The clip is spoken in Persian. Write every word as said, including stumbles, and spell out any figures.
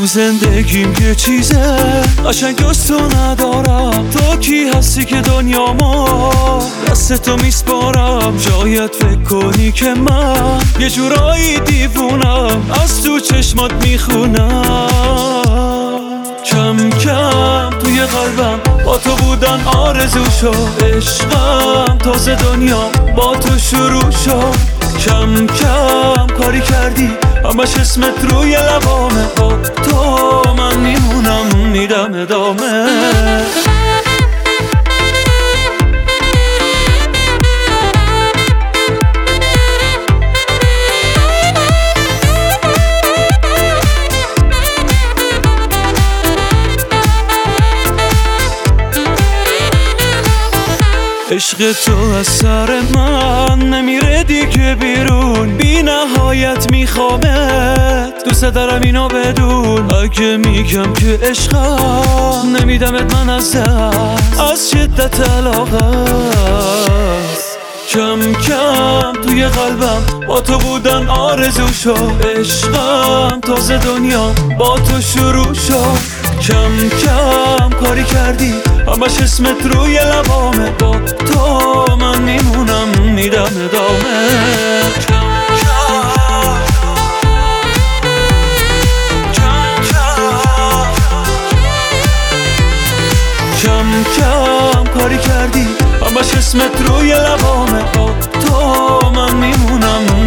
زندگیم یه چیزه قشنگ جز تو ندارم. تو کی هستی که دنیامو دست تو میسپارم؟ شاید فکر کنی که من یه جورایی دیوونم، از تو چشمات میخونم. کم کم توی قلبم با تو بودن آرزو شد، عشقم تازه دنیا با تو شروع شد. کم کم کاری کردی همش اسمت روی لبامه، با تو من میمونم میدم ادامه. عشق تو از سر من نمیره دیگه بیرون، بی نهایت میخوامت، دوست دارم اینو بدون. اگه میگم که عشقم نمیدمت من از دست، از شدت علاقه. کم کم توی قلبم با تو بودن آرزو شد، عشقم تازه دنیا با تو شروع شد. کم کم کاری کردی همش اسمت روی لبامه، با تو من میمونم میدم ادامه. کم کم کاری کردی همش اسمت روی لبامه، با تو من میمونم